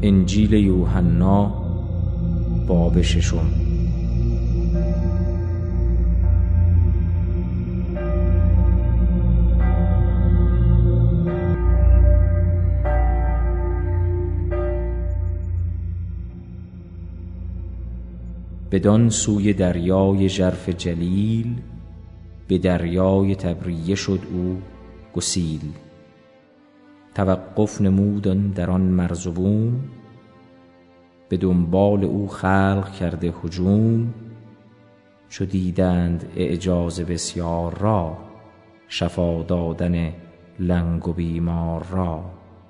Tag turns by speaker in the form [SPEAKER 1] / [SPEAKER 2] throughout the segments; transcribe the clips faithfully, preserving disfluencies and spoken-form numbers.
[SPEAKER 1] انجیل یوحنا باب ششم. بدان سوی دریای ژرف جلیل، به دریای تبریه شد او گسیل. توقف نمودن در آن مرز و بوم، به دنبال او خلق کرده هجوم. چو دیدند اعجاز بسیار را، شفا دادن لنگ و بیمار را.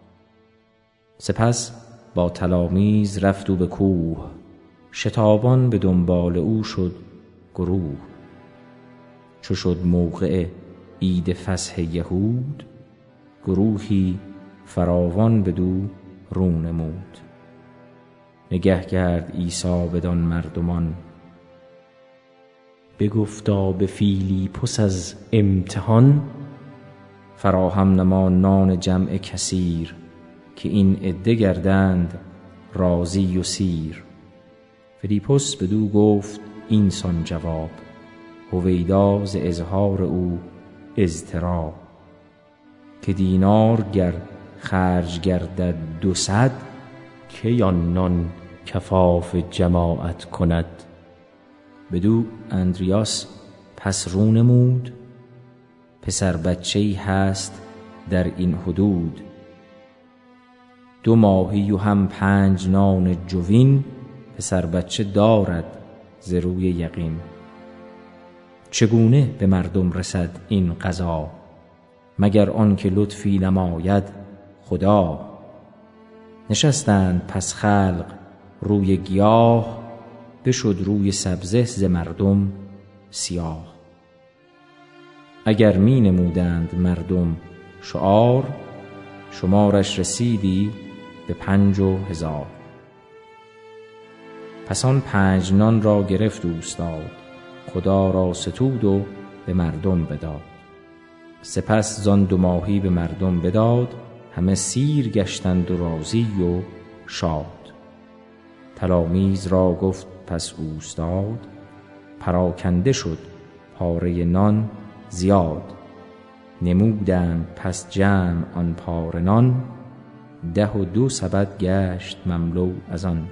[SPEAKER 1] سپس با تلامیذ رفت او به کوه، شتابان به دنبال او شد گروه. چو شد موقع عید فصح یهود، گروهی فراوان بدو رو نمود. نگه کرد عیسی بدان مردمان، بگفتا به فیلیپوس از امتحان. فراهم نما نان جمع کثیر، که این عده گردند راضی و سیر. فیلیپوس بدو گفت این سان جواب، هویدا ز اظهار او اضطراب. که دینار گر خرج گردد دو صد، کی آن نان کفاف جماعت کند. بدو اندریاس پس رو نمود، پسر بچه‌ای هست در این حدود. دو ماهی و هم پنج نان جوین، پسر بچه دارد ز روی یقین. چگونه به مردم رسد این غذا، مگر آن که لطفی نماید خدا. نشستند پس خلق روی گیاه، بشد روی سبزه ز مردم سیاه. اگر می نمودند مردم شعار، شمارش رسیدی به پنج و هزار. پس آن پنج نان را گرفت اوستاد، خدا را ستود و به مردم بداد. سپس زان دو ماهی به مردم بداد، همه سیر گشتند و راضی و شاد. تلامیذ را گفت پس اوستاد، پراکنده شد پاره نان زیاد. نمودند پس جمع آن پاره نان، ده و دو سبد گشت مملو از آن.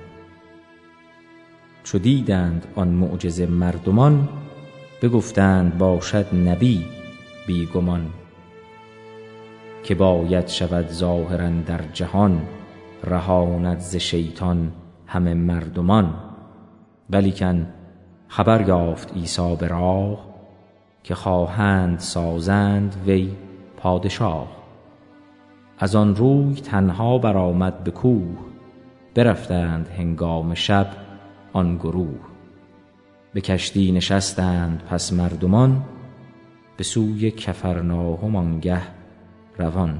[SPEAKER 1] چو دیدند آن معجزه مردمان، بگفتند باشد نبی بی گمان. که باید شود ظاهرا در جهان، رهاند ز شیطان همه مردمان. ولیکن خبر یافت عیسی به راه، که خواهند سازند وی پادشاه. از آن روی تنها برآمد به کوه، برفتند هنگام شب آن گروه. به کشتی نشستند پس مردمان، به سوی کفرناهم آنگه روان.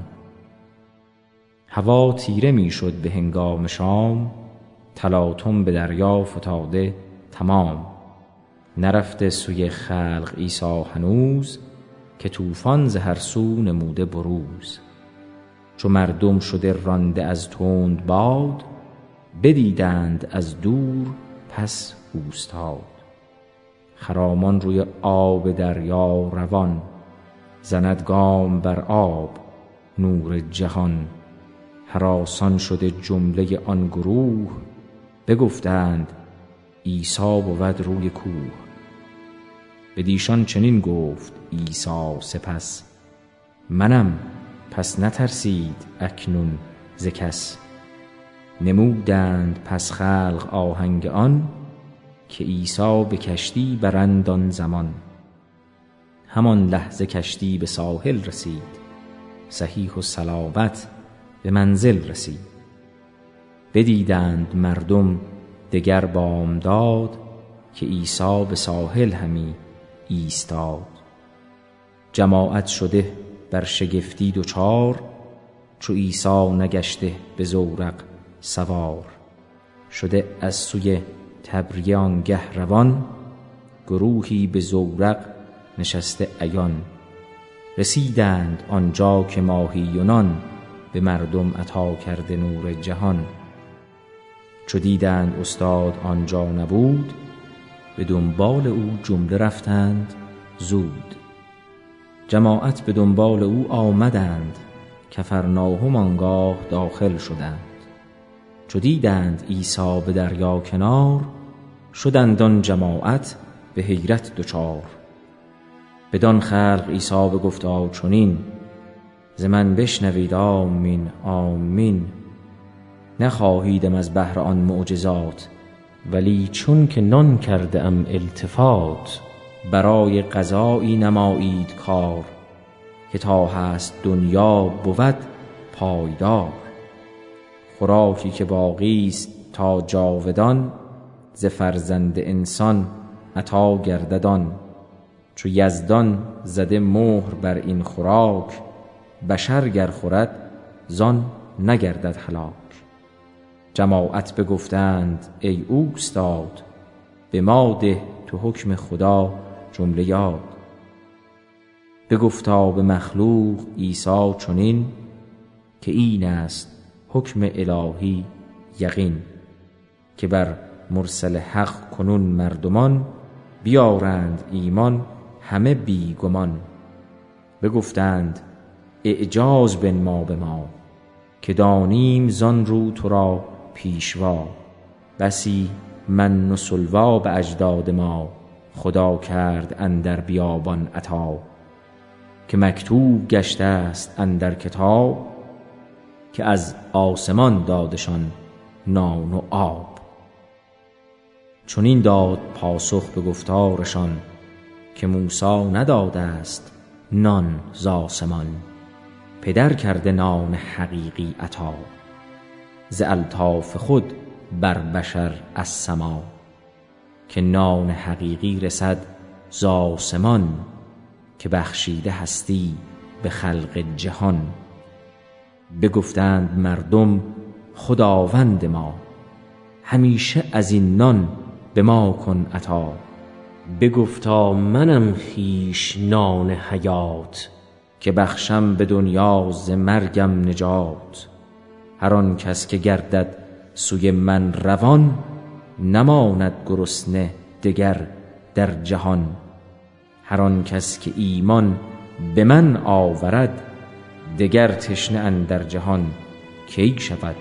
[SPEAKER 1] هوا تیره می شد به هنگام شام، تلاطم به دریا فتاده تمام. نرفته سوی خلق عیسی هنوز، که طوفان ز هر سو نموده بروز. چو مردم شده رانده از تند باد، بدیدند از دور پس اوستاد. خرامان روی آب دریا روان، زند گام بر آب نور جهان. هراسان شده جمله آن گروه، بگفتند عیسی بود روی کوه. بدیشان چنین گفت عیسی سپس، منم پس نترسید اکنون ز کس. نمودند پس خلق آهنگ آن، که عیسی به کشتی برند آن زمان. همان لحظه کشتی به ساحل رسید، صحیح و سلامت به منزل رسید. بدیدند مردم دگر بامداد، که عیسی به ساحل همی ایستاد. جماعت شده بر شگفتی دوچار، چو عیسی نگشته به زورق سوار. شده از سوی تبریه آنگه روان، گروهی به زورق نشسته عیان. رسیدند آنجا که ماهی و نان، به مردم عطا کرده نور جهان. چو دیدند استاد آنجا نبود، به دنبال او جمله رفتند زود. جماعت به دنبال او آمدند، کفرناهم آنگاه داخل شدند. چو دیدند عیسی به دریا کنار، شدند آن جماعت به حیرت دچار. بدان خلق عیسی بگفتا چنین، ز من بشنوید آمین آمین. نخواهیدم از بهر آن معجزات، ولی چون که نان کرده ام التفات. برای قضایی نمایید کار، که تا هست دنیا بود پایدار. خوراکی که باقی است تا جاودان، ز فرزند انسان عطا گردد. چو یزدان زده مهر بر این خوراک، بشر گر خورد زان نگردد هلاک. جماعت بگفتند ای اوستاد، به ما ده تو حکم خدا جمله یاد. بگفتا به مخلوق عیسی چنین، که این است حکم الهی یقین. که بر مرسل حق کنون مردمان، بیارند ایمان همه بی گمان. بگفتند اعجاز بنما به ما، که دانیم زان رو تو را پیشوا. بسی من و سلوا به اجداد ما، خدا کرد اندر بیابان عطا. که مکتوب گشته است اندر کتاب، که از آسمان دادشان نان و آب. چون این داد پاسخ به گفتارشان، که موسی نداده است نان ز آسمان. پدر کرده نان حقیقی عطا، ز الطاف خود بر بشر از سما. که نان حقیقی رسد ز آسمان، که بخشیده هستی به خلق جهان. بگفتند مردم خداوند ما، همیشه از این نان به ما کن عطا. بگفتا منم خویش نان حیات، که بخشم به دنیا ز مرگم نجات. هر آن کس که گردد سوی من روان، نماند گرسنه دگر در جهان. هر آن کس که ایمان به من آورد، دگر تشنه اندر جهان کی شود.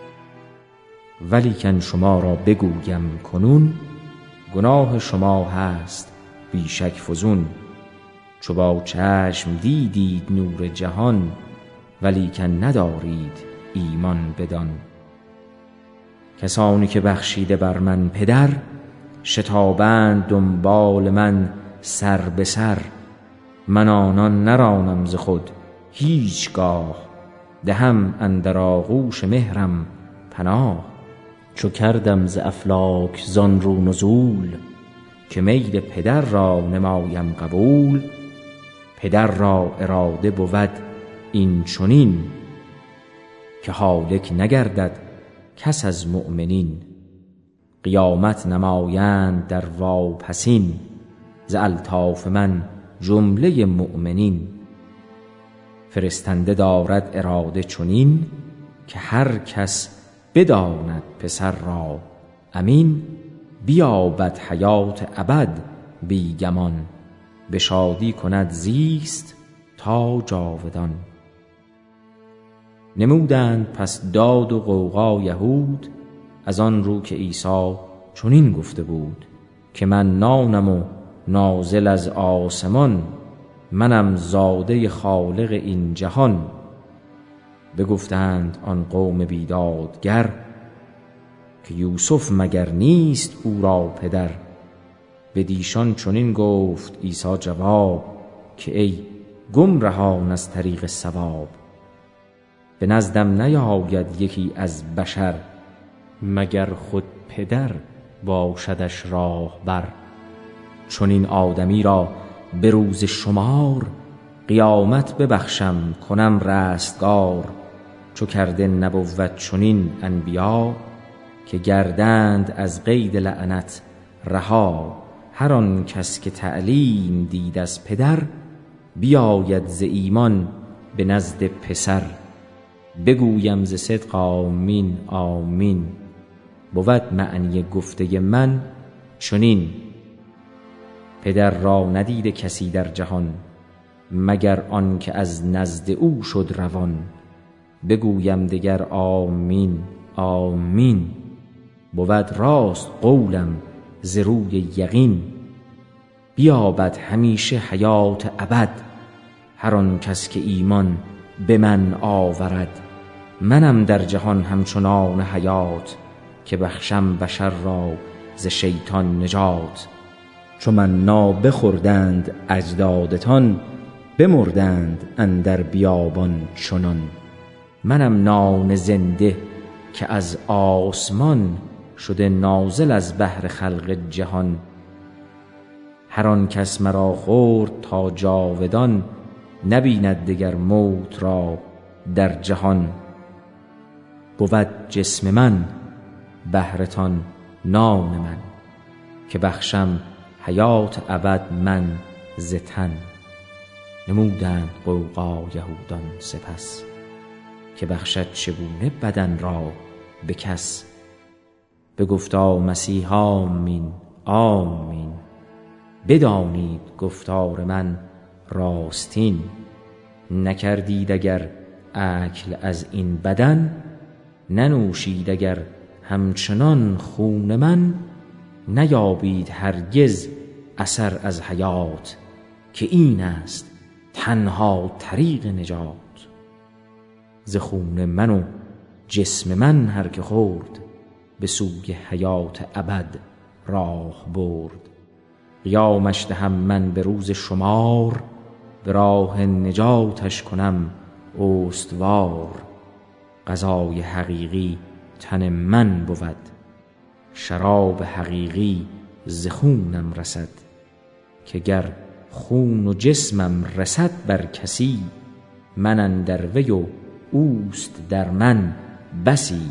[SPEAKER 1] ولیکن شما را بگویم کنون، گناه شما هست بی شک فزون. چو با چشم دیدید نور جهان، ولیکن ندارید ایمان بدان. کسانی که بخشیده بر من پدر، شتابند دنبال من سر به سر. من آنان نرانم ز خود هیچگاه، دهم اندر آغوش مهرم پناه. چو کردم ز افلاک زان رو نزول، که میل پدر را نمایم قبول. پدر را اراده بود این چنین، که هالک نگردد کس از مؤمنین. قیامت نمایند در واپسین، ز الطاف من جمله مؤمنین. فرستنده دارد اراده چنین، که هر کس بداند پسر را امین. بیابد حیات ابد بی گمان، به شادی کند زیست تا جاودان. نمودند پس داد و غوغا یهود، از آن رو که عیسی چنین گفته بود. که من نانم و نازل از آسمان، منم زاده خالق این جهان. بگفتند آن قوم بیدادگر، که یوسف مگر نیست او را پدر. بدیشان چنین گفت عیسی جواب، که ای گمرهان از طریق صواب. به نزدم نیاید یکی از بشر، مگر خود پدر باشدش راهبر. چون این آدمی را به روز شمار، قیامت ببخشم کنم رستگار. چو کرده نبوت چنین انبیا، که گردند از قید لعنت رها. هر آن کس که تعلیم دید از پدر، بیاید ز ایمان به نزد پسر. بگویم ز صدق آمین آمین، بود معنی گفته من چنین. پدر را ندیده کسی در جهان، مگر آن که از نزد او شد روان. بگویم دگر آمین آمین، بود راست قولم ز روی یقین. بیابد همیشه حیات ابد، هر آن کس که ایمان به من آورد. منم در جهان همچنان حیات، که بخشم بشر را ز شیطان نجات. چو منا بخوردند اجدادتان، بمردند اندر بیابان چنان. منم نان زنده که از آسمان، شده نازل از بحر خلق جهان. هر آن کس مرا خورد تا جاودان، نبیند دگر موت را در جهان. بود جسم من بهرتان نان من، که بخشم حیات ابد من ز تن. نمودند غوغا یهودان سپس، که بخشد چگونه بدن را به کس. بگفتا مسیح آمین آمین، بدانید گفتار من راستین. نکردید اگر اکل از این بدن، ننوشید اگر همچنان خون من. نیابید هرگز اثر از حیات، که این است تنها طریق نجات. ز خون من و جسم من هر که خورد، به سوی حیات ابد راه برد. قیامش دهم من به روز شمار، به راه نجاتش کنم استوار. غذای حقیقی تن من بود، شراب حقیقی ز خونم رسد. که گر خون و جسمم رسد بر کسی، من اندر وی و اوست در من بسی.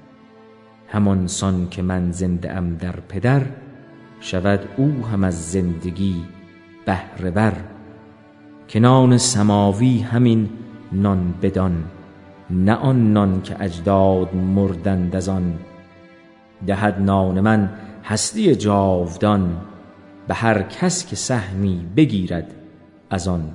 [SPEAKER 1] همان سان که من زنده ام در پدر، شود او هم از زندگی بهره بر. که نان سماوی همین نان بدان، نه آن نان که اجداد مردند از آن. دهد نان من هستی جاودان، به هر کس که سهمی بگیرد از آن.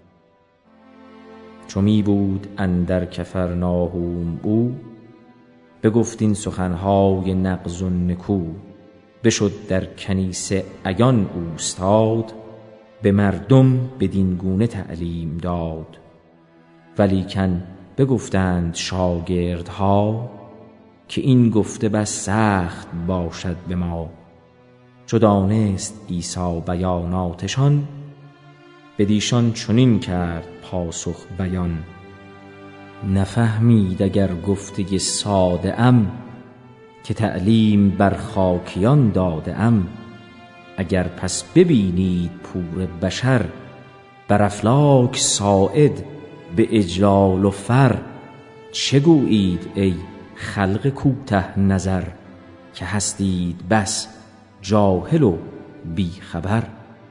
[SPEAKER 1] چو می بود اندر کفرناهوم او، بگفت این سخنهای نغز و نکو. بشد در کنیسه عیان اوستاد، به مردم بدین گونه تعلیم داد. ولیکن بگفتند شاگردها، که این گفته بس سخت باشد به ما. چو دانست عیسی بیاناتشان، بدیشان چنین کرد پاسخ بیان. نفهمید اگر گفته ساده ام، که تعلیم بر خاکیان داده ام. اگر پس ببینید پور بشر، بر افلاک صاعد به اجلال و فر. چه گویید ای خلق کوته نظر، که هستید بس جاهل و بی خبر.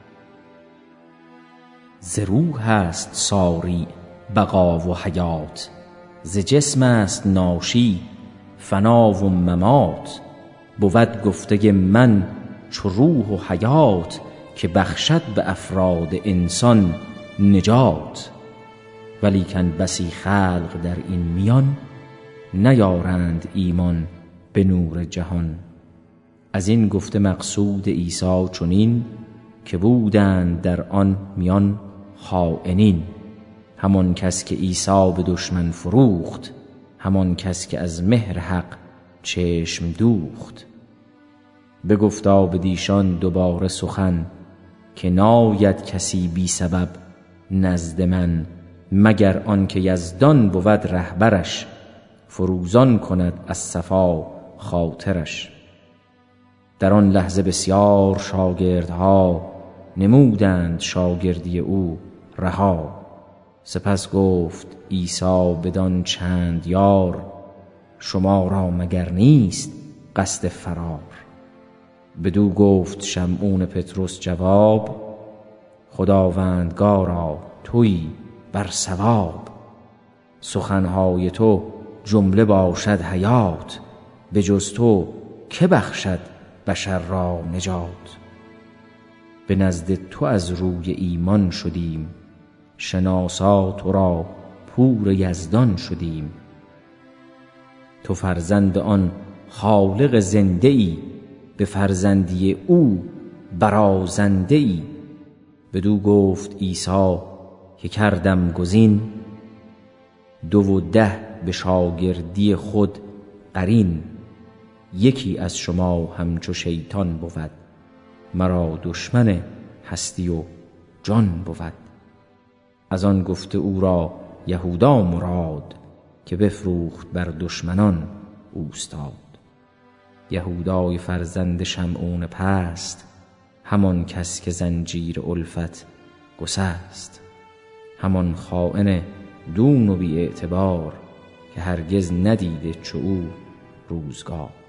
[SPEAKER 1] ز روح است ساری بقا و حیات، ز جسم است ناشی فنا و ممات. بود گفته من چو روح و حیات، که بخشد به افراد انسان نجات. ولیکن بسی خلق در این میان، نیارند ایمان به نور جهان. از این گفته مقصود عیسی چنین، که بودند در آن میان خائنین. همان کس که عیسی به دشمن فروخت، همان کس که از مهر حق چشم دوخت. بگفتا بدیشان دوباره سخن، که ناید کسی بی سبب نزد من. مگر آن که یزدان بود رهبرش، فروزان کند از صفا خاطرش. در آن لحظه بسیار شاگردها، نمودند شاگردی او رها. سپس گفت عیسی بدان چند یار، شما را مگر نیست قصد فرار؟ بدو گفت شمعون پطرس جواب، خداوندگارا تویی بر صواب. سخنهای تو جمله باشد حیات، به جز تو که بخشد بشر را نجات. به نزد تو از روی ایمان شدیم، شناسا تو را پور یزدان شدیم. تو فرزند آن خالق زنده ای، به فرزندی او برازنده ای. بدو گفت عیسی که کردم گزین، دو و ده به شاگردی خود قرین. یکی از شما همچو شیطان بود، مرا دشمن هستی و جان بود. از آن گفته او را یهودا مراد، که بفروخت بر دشمنان اوستاد. یهودای فرزند شمعون پست، همان کس که زنجیر الفت گسست. همان خائن دون و بی اعتبار، که هرگز ندیده چو او روزگار.